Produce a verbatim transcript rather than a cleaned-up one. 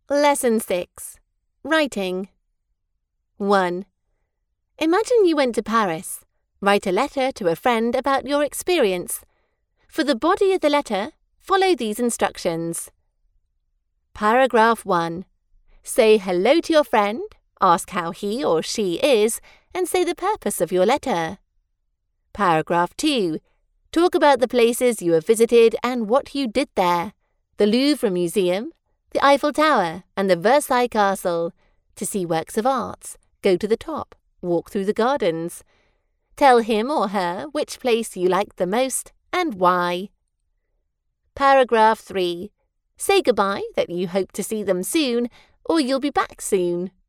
Lesson six. Writing. one. Imagine you went to Paris. Write a letter to a friend about your experience. For the body of the letter, follow these instructions. Paragraph one. Say hello to your friend, ask how he or she is, and say the purpose of your letter. Paragraph two. Talk about the places you have visited and what you did there. The Louvre Museum, the Eiffel Tower, and the Versailles Castle. To see works of art, go to the top, walk through the gardens. Tell him or her which place you liked the most and why. Paragraph three. Say goodbye, that you hope to see them soon, or you'll be back soon.